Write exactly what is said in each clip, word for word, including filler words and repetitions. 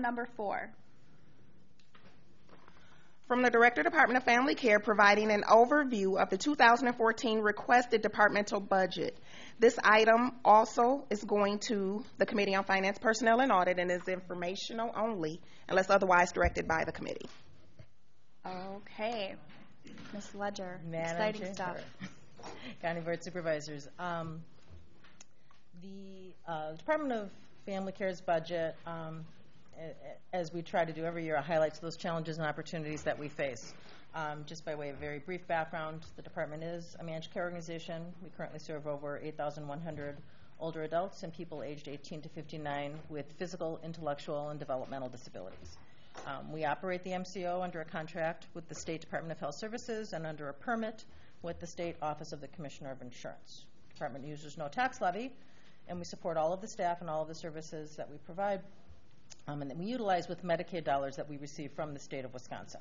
Number four. From the Director, Department of Family Care, providing an overview of the two thousand fourteen requested departmental budget. This item also is going to the Committee on Finance, Personnel, and Audit and is informational only unless otherwise directed by the committee. Okay. Miz Ledger, Madam exciting Chair, stuff. County Board Supervisors. Um, the uh, Department of Family Care's budget, um, as we try to do every year, highlights those challenges and opportunities that we face. Um, just by way of very brief background, the department is a managed care organization. We currently serve over eight thousand one hundred older adults and people aged eighteen to fifty-nine with physical, intellectual, and developmental disabilities. Um, we operate the M C O under a contract with the State Department of Health Services and under a permit with the State Office of the Commissioner of Insurance. The department uses no tax levy, and we support all of the staff and all of the services that we provide um, and that we utilize with Medicaid dollars that we receive from the state of Wisconsin.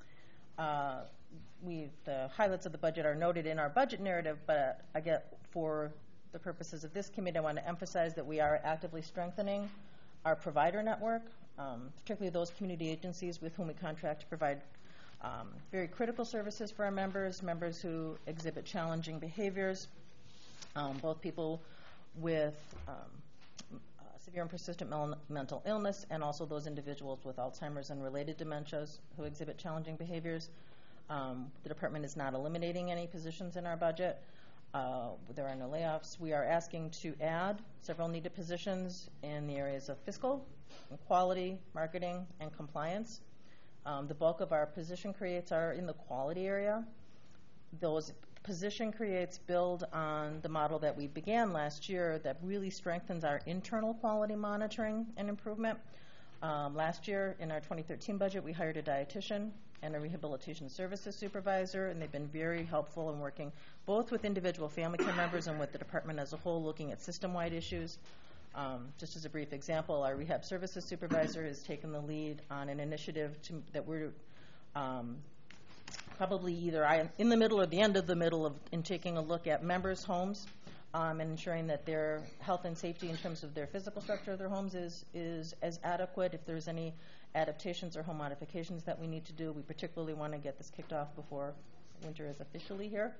Uh, we, the highlights of the budget are noted in our budget narrative, but I get for the purposes of this committee, I want to emphasize that we are actively strengthening our provider network, um, particularly those community agencies with whom we contract to provide um, very critical services for our members, members who exhibit challenging behaviors, um, both people with um, uh, severe and persistent mel- mental illness, and also those individuals with Alzheimer's and related dementias who exhibit challenging behaviors. Um, the department is not eliminating any positions in our budget. Uh, there are no layoffs. We are asking to add several needed positions in the areas of fiscal, and quality, marketing, and compliance. Um, the bulk of our position creates are in the quality area. Those position creates build on the model that we began last year that really strengthens our internal quality monitoring and improvement. Um, last year, in our twenty thirteen budget, we hired a dietitian and a rehabilitation services supervisor, and they've been very helpful in working both with individual family care members and with the department as a whole, looking at system-wide issues. Um, just as a brief example, our rehab services supervisor has taken the lead on an initiative to, that we're um, probably either I, in the middle or the end of the middle of in taking a look at members' homes um, and ensuring that their health and safety in terms of their physical structure of their homes is, is as adequate. If there's any adaptations or home modifications that we need to do, we particularly want to get this kicked off before winter is officially here.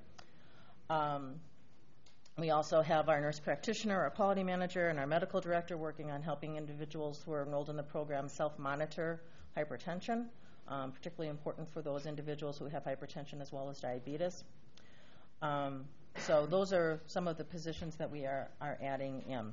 Um, we also have our nurse practitioner, our quality manager, and our medical director working on helping individuals who are enrolled in the program self-monitor hypertension, um, particularly important for those individuals who have hypertension as well as diabetes. Um, so those are some of the positions that we are, are adding in.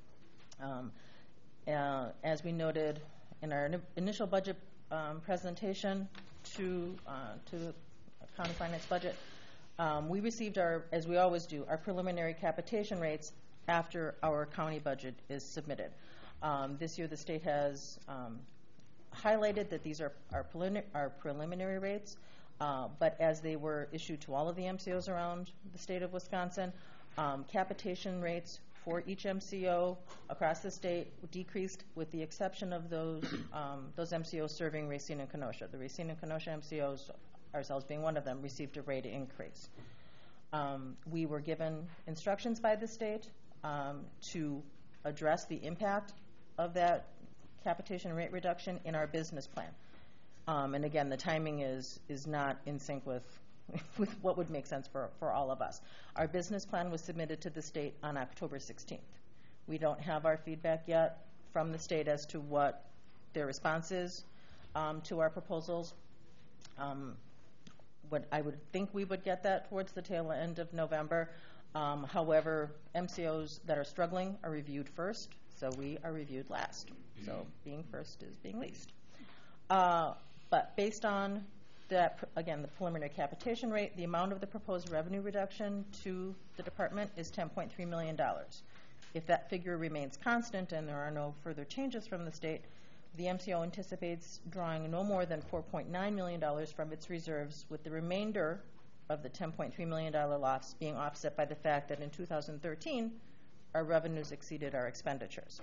Um, uh, as we noted in our in- initial budget um, presentation to, uh, to the county finance budget, Um, we received our, as we always do, our preliminary capitation rates after our county budget is submitted. Um, this year the state has um, highlighted that these are our, preliminary, our preliminary rates, uh, but as they were issued to all of the M C Os around the state of Wisconsin, um, capitation rates for each M C O across the state decreased with the exception of those, um, those M C Os serving Racine and Kenosha. The Racine and Kenosha M C Os, ourselves being one of them, received a rate increase. Um, we were given instructions by the state um, to address the impact of that capitation rate reduction in our business plan. Um, and again, the timing is is not in sync with, with what would make sense for, for all of us. Our business plan was submitted to the state on October sixteenth. We don't have our feedback yet from the state as to what their response is um, to our proposals. Um, What I would think we would get that towards the tail end of November. Um, however, M C Os that are struggling are reviewed first, so we are reviewed last. So being first is being least. Uh, but based on that, again, the preliminary capitation rate, the amount of the proposed revenue reduction to the department is ten point three million dollars. If that figure remains constant and there are no further changes from the state, the M C O anticipates drawing no more than four point nine million dollars from its reserves, with the remainder of the ten point three million dollars loss being offset by the fact that in two thousand thirteen, our revenues exceeded our expenditures.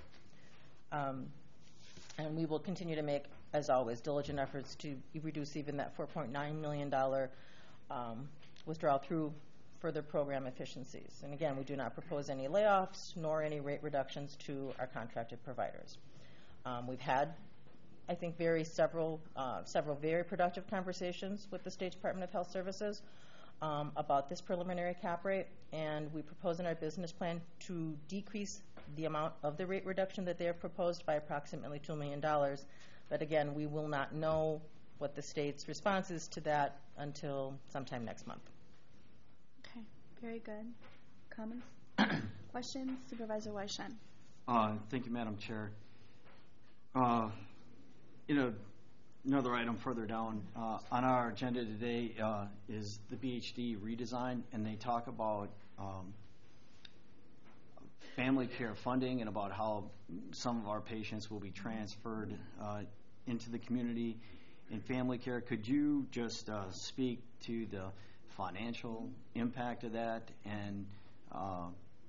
Um, and we will continue to make, as always, diligent efforts to reduce even that four point nine million dollars um, withdrawal through further program efficiencies. And again, we do not propose any layoffs nor any rate reductions to our contracted providers. Um, we've had I think, very several, uh, several very productive conversations with the State Department of Health Services um, about this preliminary cap rate, and we propose in our business plan to decrease the amount of the rate reduction that they have proposed by approximately two million dollars. But again, we will not know what the state's response is to that until sometime next month. Okay, very good. Comments? Questions? Supervisor Weishan. Uh, thank you, Madam Chair. Uh, you know, another item further down uh, on our agenda today uh, is the B H D redesign, and they talk about um, family care funding and about how some of our patients will be transferred uh, into the community in family care. Could you just uh, speak to the financial impact of that and uh,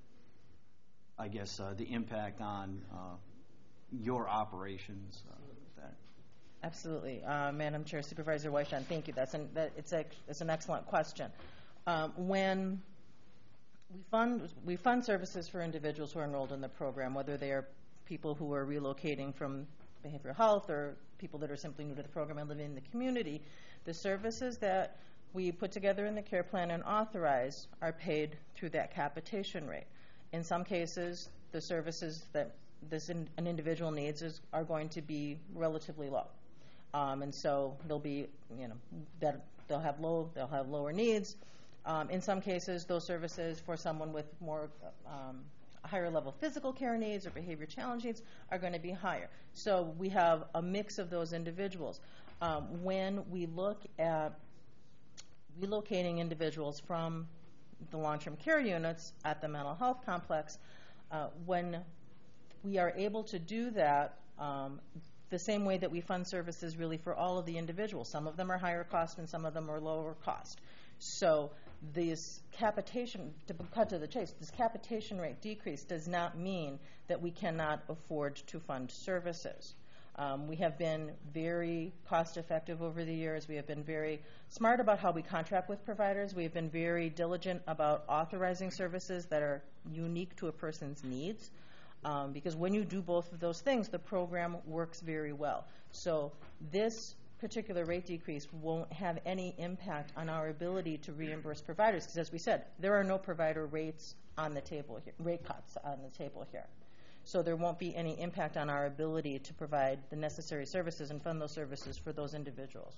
I guess uh, the impact on uh, your operations uh, with that? Absolutely. Uh, Madam Chair, Supervisor Weishan, thank you. That's an, that, it's, a, it's an excellent question. Um, when we fund, we fund services for individuals who are enrolled in the program, whether they are people who are relocating from behavioral health or people that are simply new to the program and living in the community, the services that we put together in the care plan and authorize are paid through that capitation rate. In some cases, the services that this in, an individual needs is, are going to be relatively low. Um, and so they'll be, you know, that they'll have low, they'll have lower needs. Um, in some cases, those services for someone with more um, higher level physical care needs or behavior challenge needs are going to be higher. So we have a mix of those individuals. Um, when we look at relocating individuals from the long-term care units at the mental health complex, uh, when we are able to do that um, the same way that we fund services really for all of the individuals. Some of them are higher cost and some of them are lower cost. So this capitation, to cut to the chase, this capitation rate decrease does not mean that we cannot afford to fund services. Um, we have been very cost effective over the years. We have been very smart about how we contract with providers. We have been very diligent about authorizing services that are unique to a person's needs. Um, because when you do both of those things, the program works very well. So this particular rate decrease won't have any impact on our ability to reimburse providers, because as we said, there are no provider rates on the table here, rate cuts on the table here. So there won't be any impact on our ability to provide the necessary services and fund those services for those individuals.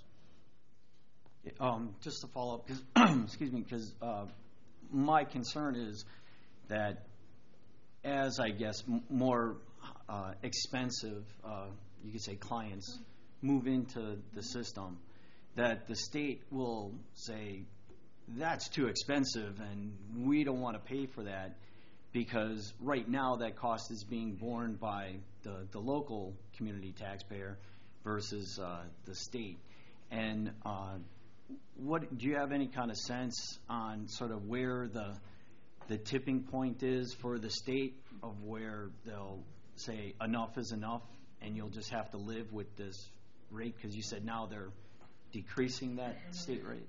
Um, just to follow up, because excuse me, because uh, my concern is that as I guess m- more uh, expensive, uh, you could say, clients move into the system, that the state will say that's too expensive and we don't want to pay for that, because right now that cost is being borne by the, the local community taxpayer versus uh, the state. And uh, what do you have any kind of sense on sort of where the the tipping point is for the state, of where they'll say enough is enough and you'll just have to live with this rate? Because you said now they're decreasing that state rate.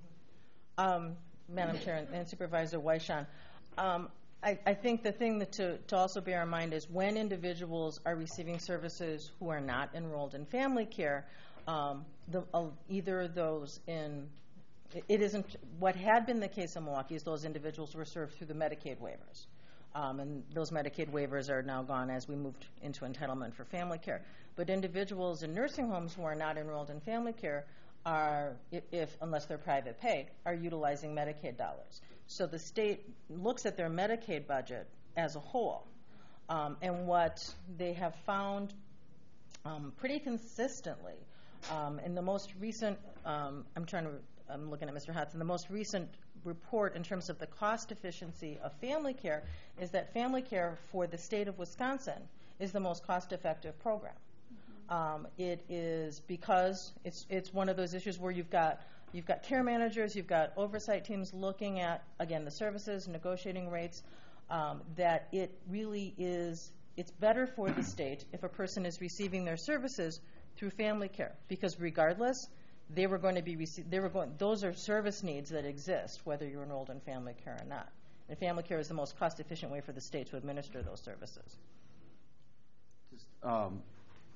Um, Madam Chair and Supervisor Weishan, um, I, I think the thing that to, to also bear in mind is when individuals are receiving services who are not enrolled in family care, um, the, uh, either those in It isn't, what had been the case in Milwaukee is those individuals were served through the Medicaid waivers. Um, and those Medicaid waivers are now gone as we moved into entitlement for family care. But individuals in nursing homes who are not enrolled in family care are, if unless they're private pay, are utilizing Medicaid dollars. So the state looks at their Medicaid budget as a whole. Um, and what they have found um, pretty consistently um, in the most recent, um, I'm trying to I'm looking at Mister Hudson, the most recent report in terms of the cost efficiency of family care is that family care for the state of Wisconsin is the most cost-effective program. Mm-hmm. Um, it is because it's it's one of those issues where you've got you've got care managers, you've got oversight teams looking at, again, the services, negotiating rates, um, that it really is, it's better for the state if a person is receiving their services through family care, because regardless, they were going to be rece- they were going those are service needs that exist whether you're enrolled in family care or not. And family care is the most cost efficient way for the state to administer those services. Just, um,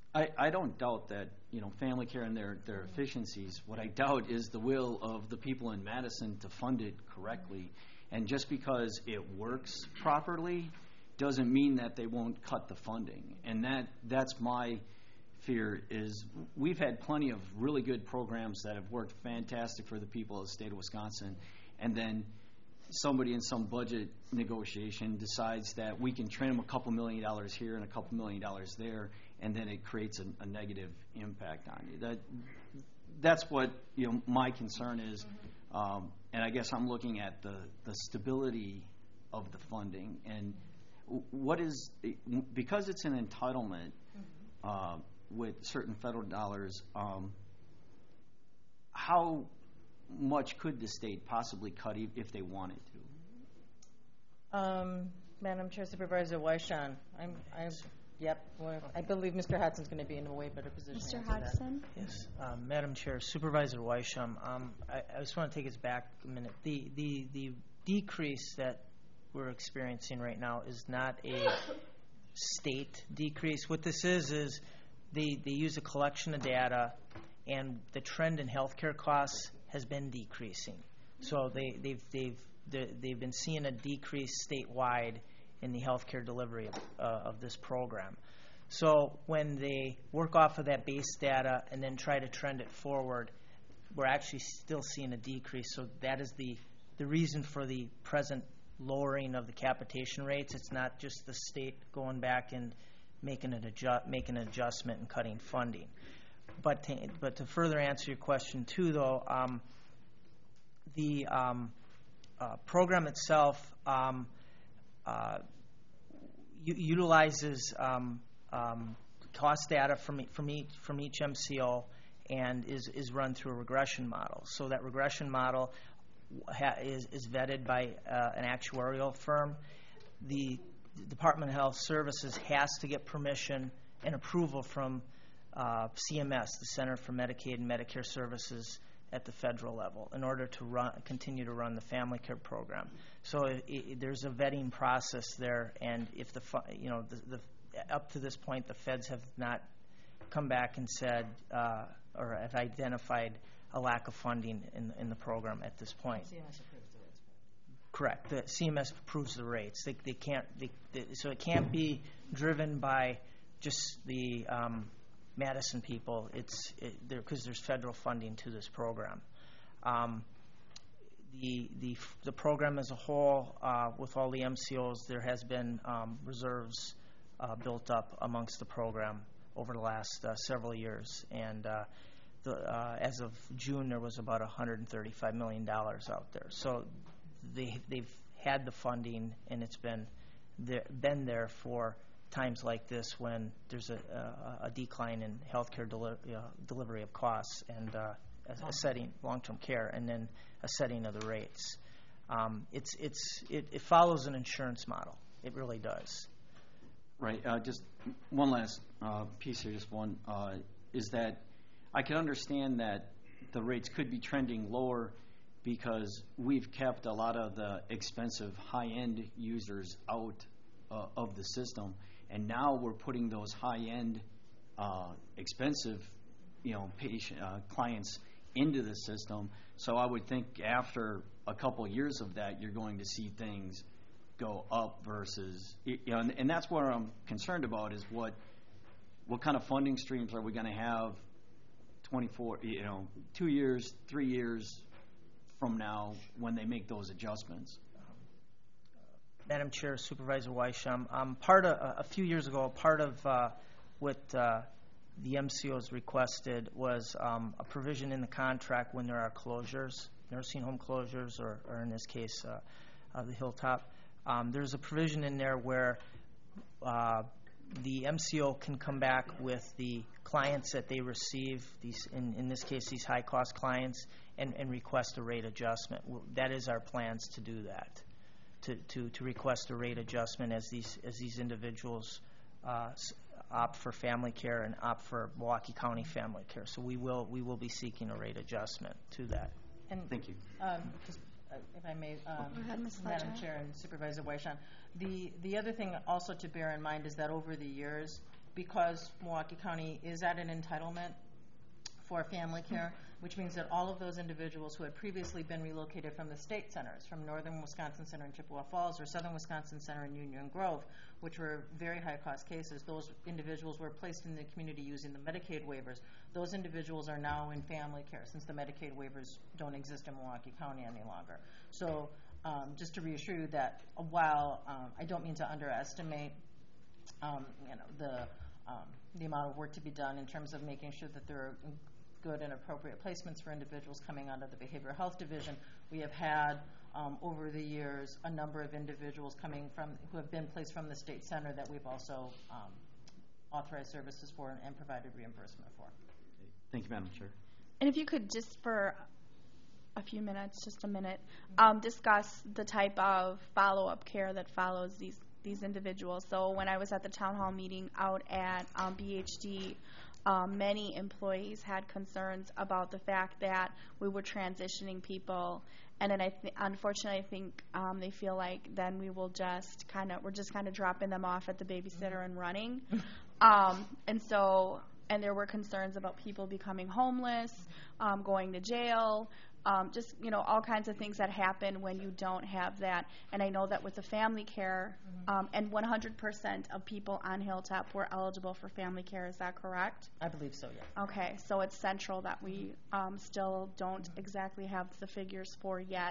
I, I don't doubt that, you know, family care and their, their efficiencies. What I doubt is the will of the people in Madison to fund it correctly. And just because it works properly doesn't mean that they won't cut the funding. And that that's my fear is we've had plenty of really good programs that have worked fantastic for the people of the state of Wisconsin. And then somebody in some budget negotiation decides that we can trim a couple million dollars here and a couple million dollars there, and then it creates a, a negative impact on you. That that's what, you know, my concern is, mm-hmm. um, and I guess I'm looking at the, the stability of the funding and what is, because it's an entitlement mm-hmm. uh, with certain federal dollars. Um, how much could the state possibly cut if they wanted to? Um, Madam Chair, Supervisor Weishan, I'm, I'm, yep, well, I believe Mister Hudson's going to be in a way better position. Mister to answer that. Hudson? Yes, um, Madam Chair, Supervisor Weisham, um, I, I just want to take us back a minute. The, the, the decrease that we're experiencing right now is not a state decrease. What this is is they, they use a collection of data, and the trend in healthcare costs has been decreasing. So they, they've, they've, they've been seeing a decrease statewide in the healthcare delivery of, uh, of this program. So when they work off of that base data and then try to trend it forward, we're actually still seeing a decrease. So that is the, the reason for the present lowering of the capitation rates. It's not just the state going back and making an, adju- making an adjustment and cutting funding. But to, but to further answer your question, too, though, um, the um, uh, program itself um, uh, u- utilizes um, um, cost data from, e- from, each, from each M C O and is, is run through a regression model. So that regression model ha- is, is vetted by uh, an actuarial firm. The Department of Health Services has to get permission and approval from Uh, C M S, the Center for Medicaid and Medicare Services, at the federal level in order to run, continue to run the family care program. So it, it, there's a vetting process there, and if the fu- you know the, the up to this point the feds have not come back and said uh, or have identified a lack of funding in in the program at this point. C M S approves the rates. Correct. The C M S approves the rates. They, they can't. They, they, so it can't be driven by just the um, Madison people. It's it, there because there's federal funding to this program. Um, the the the program as a whole, uh, with all the M C Os, there has been um, reserves uh, built up amongst the program over the last uh, several years, and uh, the, uh, as of June, there was about one hundred thirty-five million dollars out there. So they they've had the funding, and it's been there, been there for times like this when there's a, a, a decline in healthcare deli- uh, delivery of costs and uh, a, a setting long-term care, and then a setting of the rates. Um, it's it's it, it follows an insurance model. It really does. Right. Uh, just one last uh, piece here. Just one uh, is that I can understand that the rates could be trending lower because we've kept a lot of the expensive high-end users out uh, of the system. And now we're putting those high-end, uh, expensive, you know, patient uh, clients into the system. So I would think after a couple of years of that, you're going to see things go up versus, you know, and, and that's what I'm concerned about is what what kind of funding streams are we going to have twenty-four, you know, two years, three years from now when they make those adjustments. Madam Chair, Supervisor Weisham, um, part of, a few years ago, part of uh, what uh, the M C Os requested was um, a provision in the contract when there are closures, nursing home closures, or, or in this case, uh, uh, the Hilltop. Um, there's a provision in there where uh, the M C O can come back with the clients that they receive, these in, in this case, these high-cost clients, and, and request a rate adjustment. That is our plans to do that. To, to, to request a rate adjustment as these as these individuals uh, opt for family care and opt for Milwaukee County family care. So we will we will be seeking a rate adjustment to that. And Thank you. Um, just, uh, if I may, um, Go ahead, Miz Madam Fletcher. Chair and Supervisor Weishon, the the other thing also to bear in mind is that over the years, because Milwaukee County is at an entitlement for family care, which means that all of those individuals who had previously been relocated from the state centers, from Northern Wisconsin Center in Chippewa Falls or Southern Wisconsin Center in Union Grove, which were very high-cost cases, those individuals were placed in the community using the Medicaid waivers. Those individuals are now in family care since the Medicaid waivers don't exist in Milwaukee County any longer. So um, just to reassure you that while um, I don't mean to underestimate um, you know, the, um, the amount of work to be done in terms of making sure that there are good and appropriate placements for individuals coming out of the Behavioral Health Division. We have had, um, over the years, a number of individuals coming from, who have been placed from the state center that we've also um, authorized services for and, and provided reimbursement for. Thank you, Madam Chair. And if you could just for a few minutes, just a minute, um, discuss the type of follow-up care that follows these these individuals. So when I was at the town hall meeting out at um, B H D, Um, many employees had concerns about the fact that we were transitioning people, and then I th- unfortunately I think um, they feel like then we will just kind of we're just kind of dropping them off at the babysitter and running, um, and so and there were concerns about people becoming homeless, um, going to jail. Um, just, you know, all kinds of things that happen when you don't have that. And I know that with the family care, um, and one hundred percent of people on Hilltop were eligible for family care. Is that correct? I believe so, yes. Okay, so it's central that we um, still don't exactly have the figures for yet.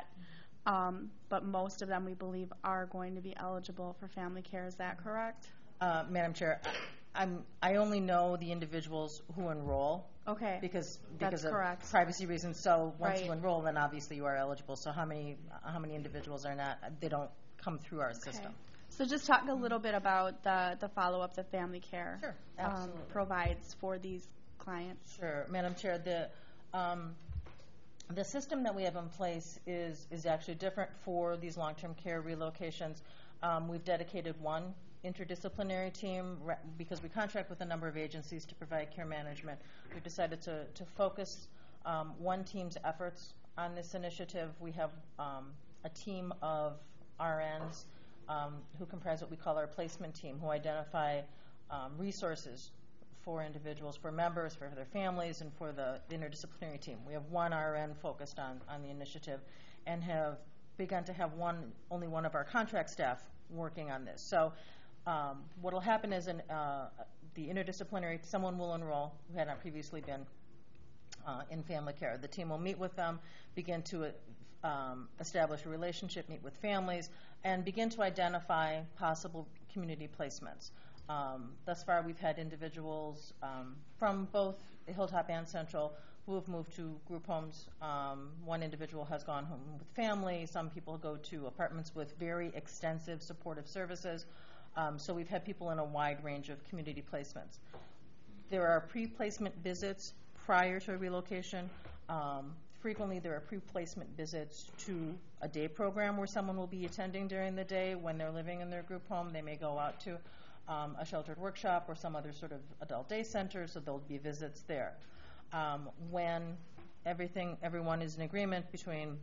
Um, but most of them, we believe, are going to be eligible for family care. Is that correct? Uh, Madam Chair, I'm, I only know the individuals who enroll. Okay. Because That's because of correct. privacy reasons. So once Right. you enroll, then obviously you are eligible. So how many how many individuals are not? They don't come through our system. So just talk a little bit about the, the follow-up that family care Sure, um, absolutely. provides for these clients. Sure, Madam Chair. The um, the system that we have in place is is actually different for these long-term care relocations. Um, we've dedicated one interdisciplinary team re- because we contract with a number of agencies to provide care management. We've decided to, to focus um, one team's efforts on this initiative. We have um, a team of R Ns um, who comprise what we call our placement team, who identify um, resources for individuals, for members, for their families, and for the interdisciplinary team. We have one R N focused on, on the initiative and have begun to have one, only one of our contract staff working on this. So Um, what will happen is in, uh, the interdisciplinary, someone will enroll who had not previously been uh, in family care. The team will meet with them, begin to uh, um, establish a relationship, meet with families, and begin to identify possible community placements. Um, thus far, we've had individuals um, from both Hilltop and Central who have moved to group homes. Um, one individual has gone home with family. Some people go to apartments with very extensive supportive services. Um, so we've had people in a wide range of community placements. There are pre-placement visits prior to a relocation. Um, frequently there are pre-placement visits to a day program where someone will be attending during the day. When they're living in their group home, they may go out to um, a sheltered workshop or some other sort of adult day center, so there'll be visits there. Um, when everything, everyone is in agreement between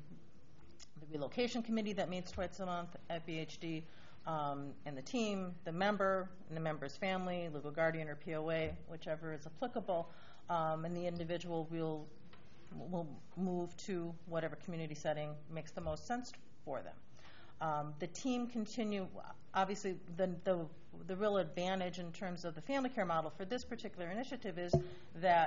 the relocation committee that meets twice a month at B H D, Um, and the team, the member, and the member's family, legal guardian or P O A, whichever is applicable, um, and the individual will will move to whatever community setting makes the most sense for them. Um, the team continue, obviously the, the the real advantage in terms of the family care model for this particular initiative is that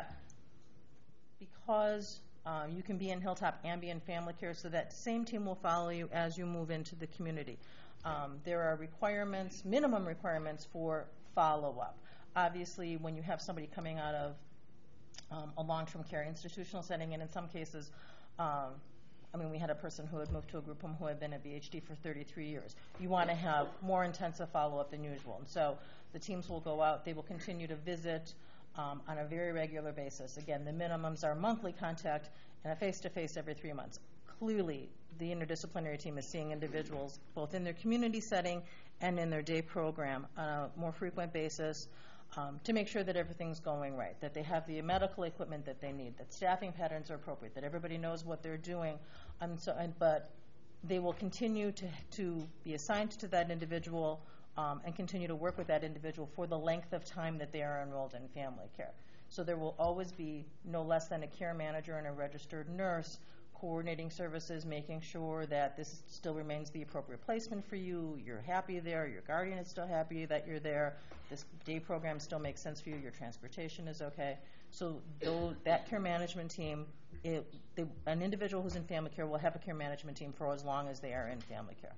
because uh, you can be in Hilltop and be in family care, so that same team will follow you as you move into the community. Um, there are requirements, minimum requirements for follow-up. Obviously, when you have somebody coming out of um, a long-term care institutional setting, and in some cases, um, I mean, we had a person who had moved to a group home who had been at B H D for thirty-three years. You want to have more intensive follow-up than usual. And so the teams will go out. They will continue to visit um, on a very regular basis. Again, the minimums are monthly contact and a face-to-face every three months. Clearly, the interdisciplinary team is seeing individuals both in their community setting and in their day program on a more frequent basis um, to make sure that everything's going right, that they have the medical equipment that they need, that staffing patterns are appropriate, that everybody knows what they're doing. Um, so, and, but they will continue to, to be assigned to that individual um, and continue to work with that individual for the length of time that they are enrolled in family care. So there will always be no less than a care manager and a registered nurse coordinating services, making sure that this still remains the appropriate placement for you, you're happy there, your guardian is still happy that you're there, this day program still makes sense for you, your transportation is okay. So though that care management team, it, they, an individual who's in family care will have a care management team for as long as they are in family care.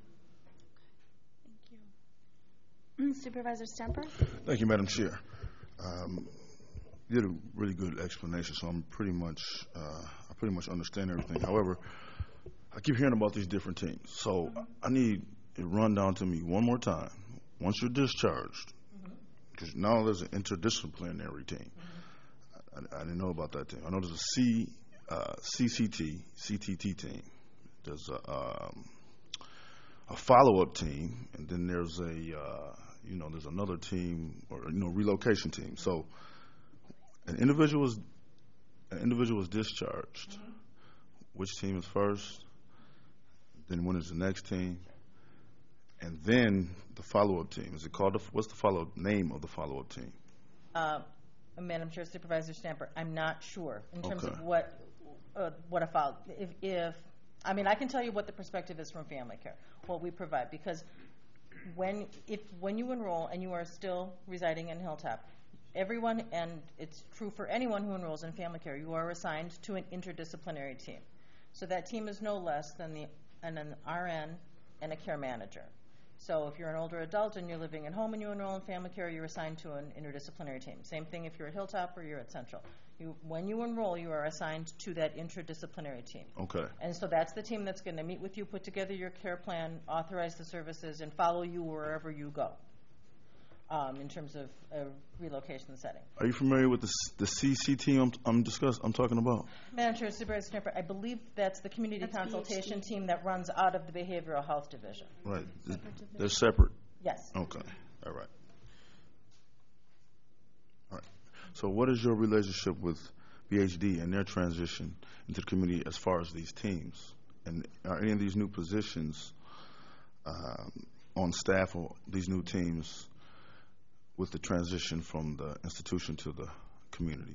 Thank you. Mm, Supervisor Stamper? Thank you, Madam Chair. Um, you did a really good explanation, so I'm pretty much, uh, I pretty much understand everything. However, I keep hearing about these different teams, so I need it run down to me one more time. Once you're discharged, because mm-hmm. now there's an interdisciplinary team. Mm-hmm. I, I didn't know about that team. I know there's a C, uh, C C T, C T T team. There's a, um, a follow-up team, and then there's a, uh, you know, there's another team, or you know, relocation team. So an individual is an individual is discharged. Mm-hmm. Which team is first? Then when is the next team? And then the follow-up team. Is it called? The, what's the follow name of the follow-up team? Uh, Madam Chair, Supervisor Stamper, I'm not sure in terms Okay. of what uh, what a follow. If, if I mean, I can tell you what the perspective is from family care, what we provide, because when if when you enroll and you are still residing in Hilltop, everyone, and it's true for anyone who enrolls in family care, you are assigned to an interdisciplinary team. So that team is no less than the and an R N and a care manager. So if you're an older adult and you're living at home and you enroll in family care, you're assigned to an interdisciplinary team. Same thing if you're at Hilltop or you're at Central. You, when you enroll, you are assigned to that interdisciplinary team. Okay. And so that's the team that's going to meet with you, put together your care plan, authorize the services, and follow you wherever you go um, in terms of a relocation setting. Are you familiar with the the C C team I'm I'm discuss I'm talking about? Madam Chair, Supervisor Stamper, I believe that's the community That's consultation B H D. team that runs out of the Behavioral Health Division. Right. Separate division. They're separate. Yes. Okay. All right. All right. So what is your relationship with B H D and their transition into the community as far as these teams? And are any of these new positions um, on staff or these new teams with the transition from the institution to the community?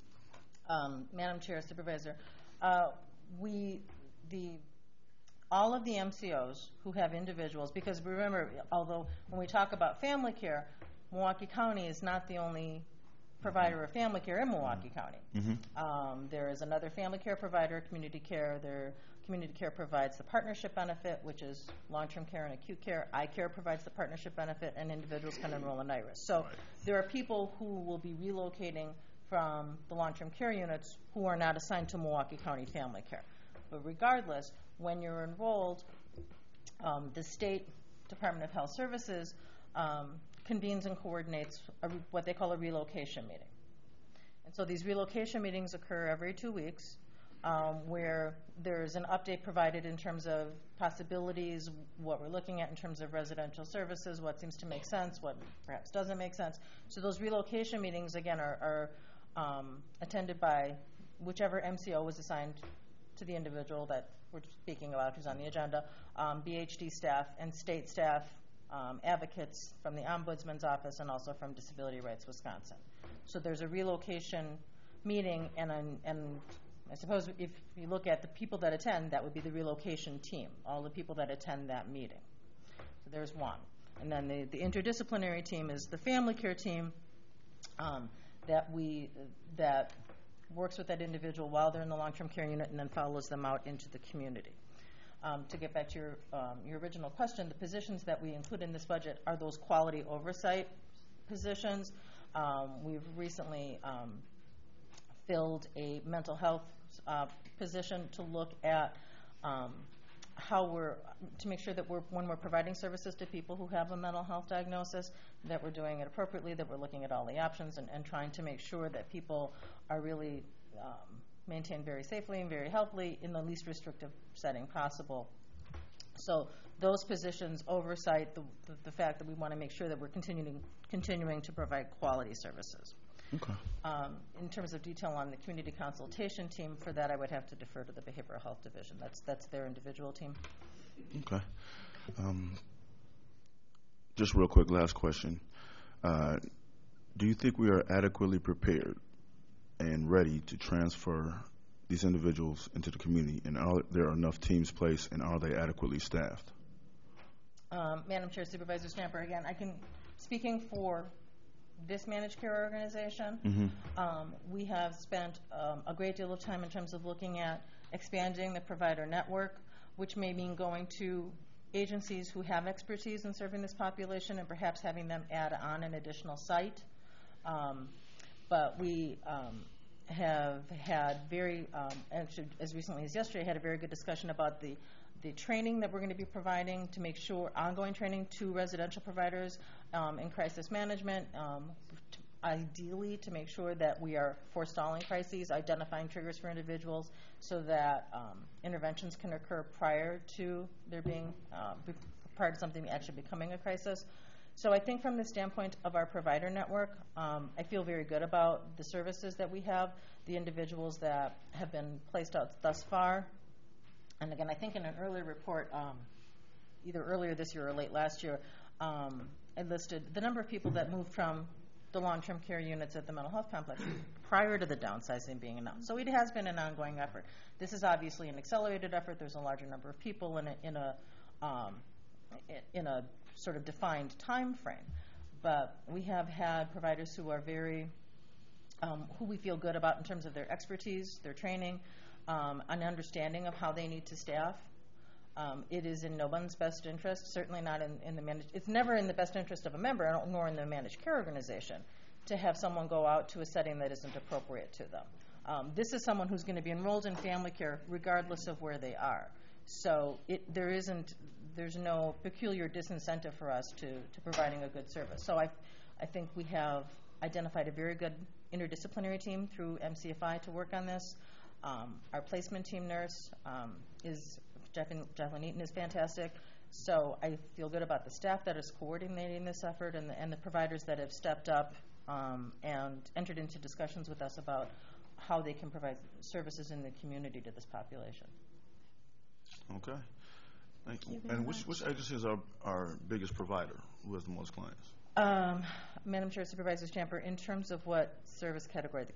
Um, Madam Chair, Supervisor, uh, we, the, all of the M C Os who have individuals, because remember, although when we talk about family care, Milwaukee County is not the only provider of family care in Milwaukee County. Mm-hmm. Um, there is another family care provider, community care. Their community care provides the partnership benefit, which is long-term care and acute care. iCare provides the partnership benefit, and individuals can enroll in IRIS. So there are people who will be relocating from the long-term care units who are not assigned to Milwaukee County Family Care. But regardless, when you're enrolled, um, the State Department of Health Services um, convenes and coordinates a, what they call a relocation meeting. And so these relocation meetings occur every two weeks um, where there's an update provided in terms of possibilities, what we're looking at in terms of residential services, what seems to make sense, what perhaps doesn't make sense. So those relocation meetings, again, are, are um, attended by whichever M C O was assigned to the individual that we're speaking about who's on the agenda, um, B H D staff and state staff, um, advocates from the Ombudsman's Office and also from Disability Rights Wisconsin. So there's a relocation meeting, and, an, and I suppose if you look at the people that attend, that would be the relocation team, all the people that attend that meeting. So there's one. And then the, the interdisciplinary team is the family care team um, that we that works with that individual while they're in the long-term care unit and then follows them out into the community. Um, to get back to your, um, your original question, the positions that we include in this budget are those quality oversight positions. Um, we've recently um, filled a mental health uh, position to look at um, how we're, to make sure that we're, when we're providing services to people who have a mental health diagnosis, that we're doing it appropriately, that we're looking at all the options and, and trying to make sure that people are really um, maintained very safely and very healthily in the least restrictive setting possible. So those positions oversight the, the, the fact that we want to make sure that we're continuing continuing to provide quality services. Okay. Um, in terms of detail on the community consultation team, for that I would have to defer to the Behavioral Health Division. That's that's their individual team. Okay. Um, just real quick, last question. Uh, do you think we are adequately prepared and ready to transfer these individuals into the community, and are there enough teams placed, and are they adequately staffed? Um, Madam Chair, Supervisor Stamper, again, I can, speaking for this managed care organization, Mm-hmm. um, we have spent um, a great deal of time in terms of looking at expanding the provider network, which may mean going to agencies who have expertise in serving this population and perhaps having them add on an additional site. Um, but we um, have had very, um, actually, as recently as yesterday, had a very good discussion about the the training that we're going to be providing to make sure, ongoing training to residential providers um, in crisis management, um, t- ideally to make sure that we are forestalling crises, identifying triggers for individuals so that um, interventions can occur prior to there being, um, be- prior to something actually becoming a crisis. So I think from the standpoint of our provider network, um, I feel very good about the services that we have, the individuals that have been placed out thus far. And again, I think in an earlier report, um, either earlier this year or late last year, um, I listed the number of people that moved from the long-term care units at the mental health complex prior to the downsizing being announced. So it has been an ongoing effort. This is obviously an accelerated effort. There's a larger number of people in a, in a, um, in a sort of defined time frame. But we have had providers who are very, um, who we feel good about in terms of their expertise, their training, Um, an understanding of how they need to staff. Um, it is in no one's best interest, certainly not in, in the managed, it's never in the best interest of a member, nor in the managed care organization, to have someone go out to a setting that isn't appropriate to them. Um, this is someone who's going to be enrolled in family care regardless of where they are. So it, there isn't, there's no peculiar disincentive for us to, to providing a good service. So I, I think we have identified a very good interdisciplinary team through M C F I to work on this. Um, our placement team nurse um, is, Jacqueline Eaton is fantastic. So I feel good about the staff that is coordinating this effort and the, and the providers that have stepped up um, and entered into discussions with us about how they can provide services in the community to this population. Okay. Thank you. you very And which, which agency is our, our biggest provider? Who has the most clients? Um, Madam Chair, Supervisor Stamper, in terms of what service category?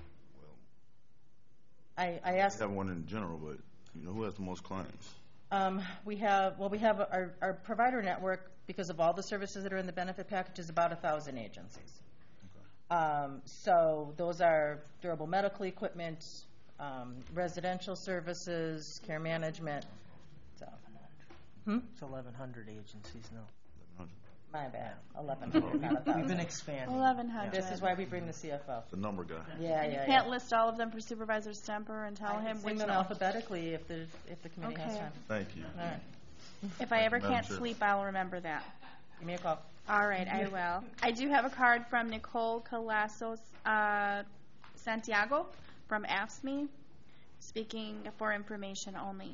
I, I asked. We have one in general, but you know, who has the most clients? Um, we have, well, we have our, our provider network, because of all the services that are in the benefit package, is about a thousand agencies. Okay. Um, so those are durable medical equipment, um, residential services, care management. So, hmm? It's eleven hundred agencies now. My bad. eleven hundred, not a thousand. We've been expanding. eleven hundred. This is why we bring the C F O. The number guy. Yeah, You yeah, can't yeah. list all of them for Supervisor Stemper and tell I him can which sing them one. alphabetically if the, if the committee has Okay. time. Thank you. All right. If I ever Madam can't Chair. sleep, I'll remember that. Give me a call. All right, I will. I do have a card from Nicole Colasos uh, Santiago from A F S M E, speaking for information only.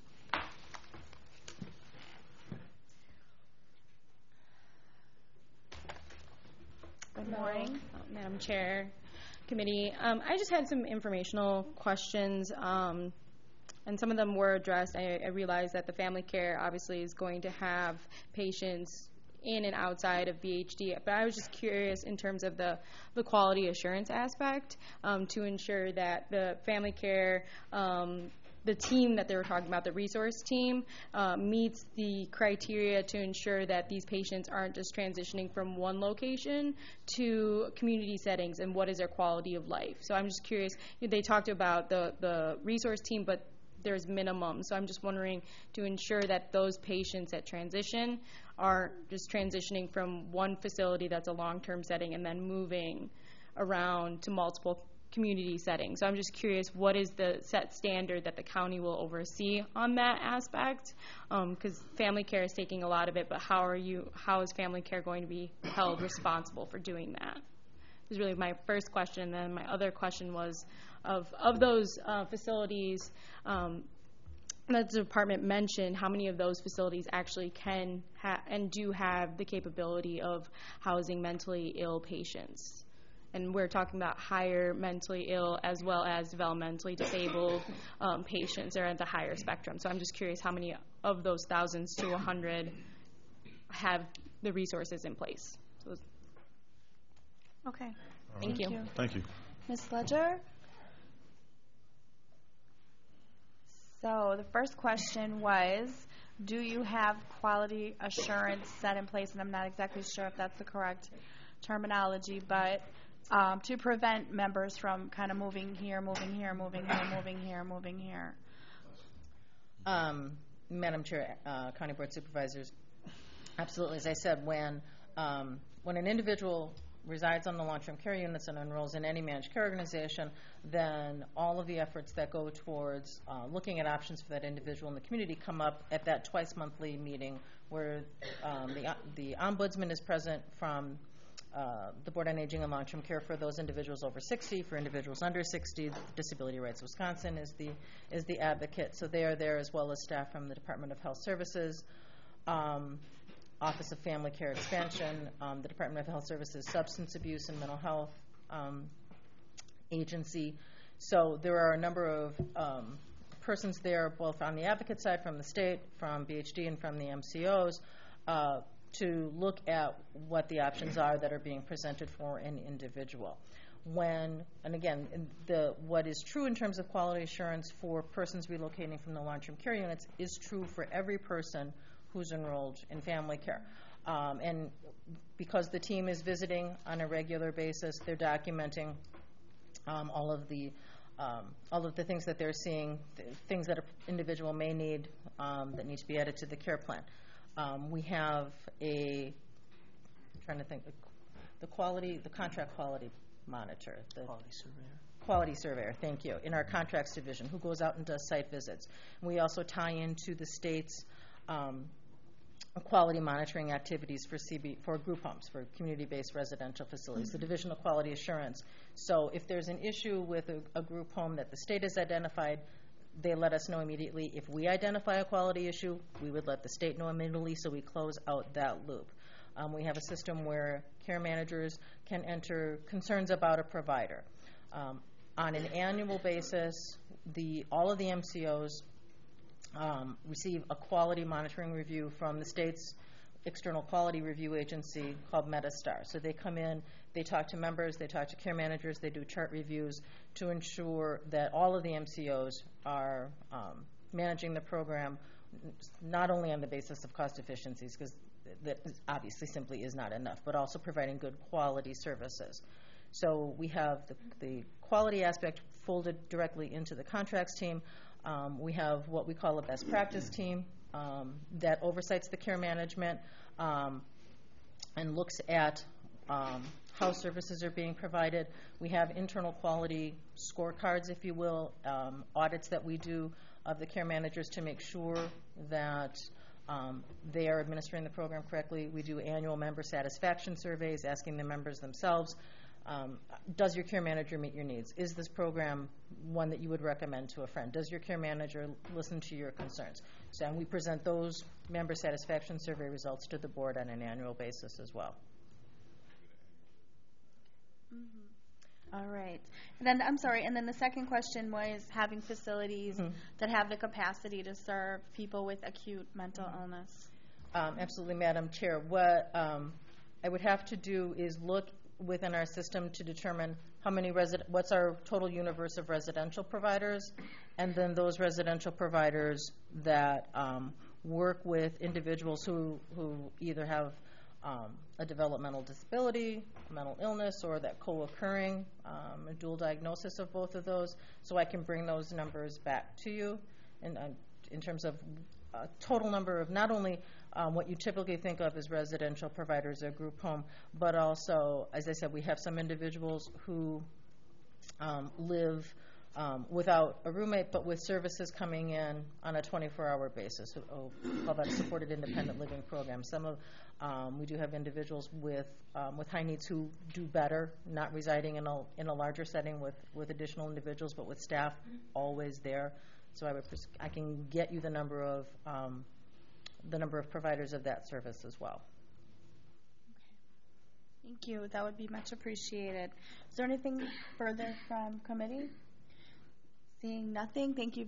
Good morning. Madam Chair, Committee. Um, I just had some informational questions, um, and some of them were addressed. I, I realize that the family care obviously is going to have patients in and outside of B H D, but I was just curious in terms of the, the quality assurance aspect um, to ensure that the family care um, the team that they were talking about, the resource team, uh, meets the criteria to ensure that these patients aren't just transitioning from one location to community settings, and what is their quality of life. So I'm just curious, they talked about the, the resource team, but there's minimum. So I'm just wondering to ensure that those patients that transition are just transitioning from one facility that's a long-term setting and then moving around to multiple community settings. So I'm just curious, what is the set standard that the county will oversee on that aspect? Because um, family care is taking a lot of it, but how are you? How is family care going to be held responsible for doing that? This is really my first question. And then my other question was, of of those uh, facilities um, that the department mentioned, how many of those facilities actually can ha- and do have the capability of housing mentally ill patients? And we're talking about higher mentally ill as well as developmentally disabled um, patients are at the higher spectrum. So I'm just curious how many of those thousands to a hundred have the resources in place. So Okay. Thank you. Thank you. Miz Ledger? So the first question was, do you have quality assurance set in place? And I'm not exactly sure if that's the correct terminology, but um, to prevent members from kind of moving here, moving here, moving here, moving here, moving here. Um, Madam Chair, uh, County Board Supervisors, absolutely. As I said, when um, when an individual resides on the long-term care units and enrolls in any managed care organization, then all of the efforts that go towards uh, looking at options for that individual in the community come up at that twice-monthly meeting where um, the, the ombudsman is present from uh, the Board on Aging and Long-Term Care for those individuals over sixty, for individuals under sixty. Disability Rights Wisconsin is the, is the advocate. So they are there, as well as staff from the Department of Health Services. Um, Office of Family Care Expansion, um, the Department of Health Services Substance Abuse and Mental Health um, Agency. So there are a number of um, persons there, both on the advocate side from the state, from B H D, and from the M C Os, uh, to look at what the options are that are being presented for an individual. When, and again, the, what is true in terms of quality assurance for persons relocating from the long-term care units is true for every person who's enrolled in family care. Um, and because the team is visiting on a regular basis, they're documenting um, all of the um, all of the things that they're seeing, th- things that an individual may need um, that need to be added to the care plan. Um, we have a, I'm trying to think, the quality, the contract quality monitor, the Quality surveyor. quality surveyor, thank you, in our contracts division, who goes out and does site visits. We also tie into the state's um, quality monitoring activities for C B, for group homes, for community-based residential facilities, the Division of Quality Assurance. So if there's an issue with a, a group home that the state has identified, they let us know immediately. If we identify a quality issue, we would let the state know immediately, so we close out that loop. Um, we have a system where care managers can enter concerns about a provider. Um, on an annual basis, the all of the M C Os Um, receive a quality monitoring review from the state's external quality review agency called Metastar. So they come in, they talk to members, they talk to care managers, they do chart reviews to ensure that all of the M C Os are um, managing the program not only on the basis of cost efficiencies, because that obviously simply is not enough, but also providing good quality services. So we have the, the quality aspect folded directly into the contracts team. Um, we have what we call a best practice team um, that oversights the care management um, and looks at um, how services are being provided. We have internal quality scorecards, if you will, um, audits that we do of the care managers to make sure that um, they are administering the program correctly. We do annual member satisfaction surveys, asking the members themselves, Um, does your care manager meet your needs? Is this program one that you would recommend to a friend? Does your care manager listen to your concerns? So and we present those member satisfaction survey results to the board on an annual basis as well. Mm-hmm. All right. And then, I'm sorry, and then the second question was having facilities mm-hmm. that have the capacity to serve people with acute mental mm-hmm. illness. Um, absolutely, Madam Chair. What um, I would have to do is look within our system to determine how many resident, what's our total universe of residential providers, and then those residential providers that um, work with individuals who, who either have um, a developmental disability, mental illness, or that co-occurring, um, a dual diagnosis of both of those, so I can bring those numbers back to you in, uh, in terms of a total number of not only Um, what you typically think of as residential providers or group home, but also, as I said, we have some individuals who um, live um, without a roommate, but with services coming in on a twenty-four hour basis. So, oh, call that a supported independent living program. Some of um, we do have individuals with um, with high needs who do better, not residing in a in a larger setting with with additional individuals, but with staff always there. So I would pres- I can get you the number of um, the number of providers of that service as well. Okay. Thank you. That would be much appreciated. Is there anything further from committee? Seeing nothing, thank you